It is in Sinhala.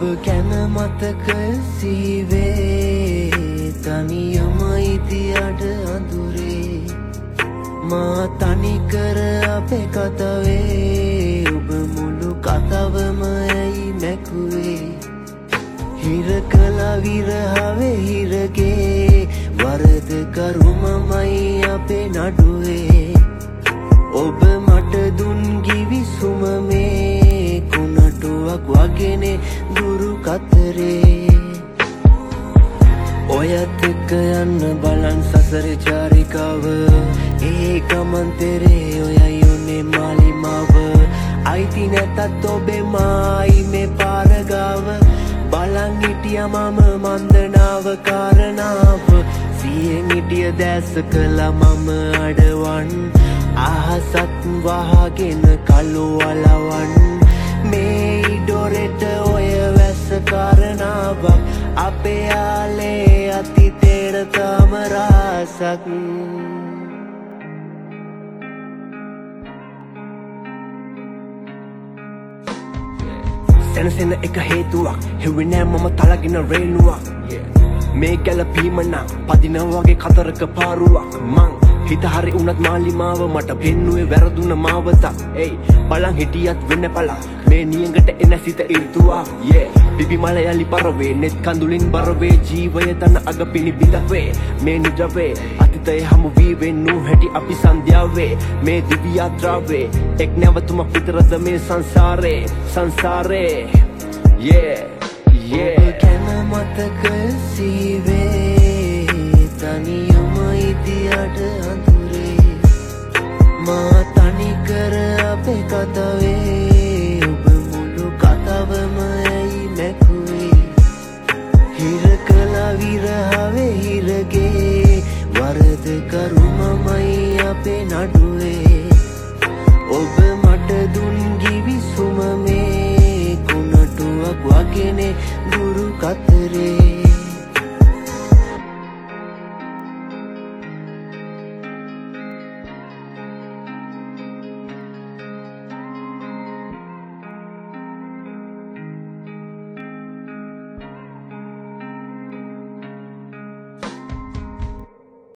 ගැන මතක සීවේ තනියම ඉතියට අඳුරේ මා තනි කර අපේ කතාවේ ඔබ මුළු කතාවම ඇයි මැකුවේ හිර කළා විරහවේ හිරගේ වරද කරුමමයි අපේ නඩුවේ ඔබ මට දුන් ගිවිසුම මේ කුණටුවක් වගේනේ දුරු කතරේ ඔයත් එක්ක යන්න බලන් සසරේ චාරිකාව ඒ ගමන් තෙරේ ඔයයි උනේ මාලිමාව අයිති නැතත් ඔබේ මායි මේ පාරගාව බලන් හිටියා මම මන්දනාව කාරණාව සියෙන් හිටිය දැස කළා මම අඩවන් අහසත් වහගෙන කළු වලවන් මේ ඉඩොරෙට ඔය වැස්ස කාරණාවක් අපේ ආලේ අතීතේට තම රාසක් සැනසෙන එක හේතුවක් හෙව්වේ නෑ මම තලගෙන රේණුවක් මේ ගැලපීම නම් පදින වගේ කතරක පාරුවක් මං හිත හරි උනත් මාලිමාව මට පෙන්නුවේ වැරදුන මාවතක් එයි බලන් හිටියත් වෙන්න පළක් මේ නියඟට එන සිත ඉර්තුවක් පිපි මල යලි පරවේ නෙත් කඳුලින් බරවේ ජීවය තන අග පිනිබිදවේ මේ නිජවේ අතීතය හමු වී වෙන්නු හැටි අපි සන්ධ්‍යාවේ මේ දිව්‍ය යාත්‍රාවේ එක් නැවතුමක් විතරද මේ සංසාරේ ගැන මතක සීවේ තනියම ඉතියට අඳුරේ මා තනි කර අපේ කතාවේ ඔබ මුළු කතාවම ඇයි මැකුවේ හිර කළා විරහවේ හිරගේ වරද කරුමමයි අපේ නඩුවේ ඔබ මට දුන්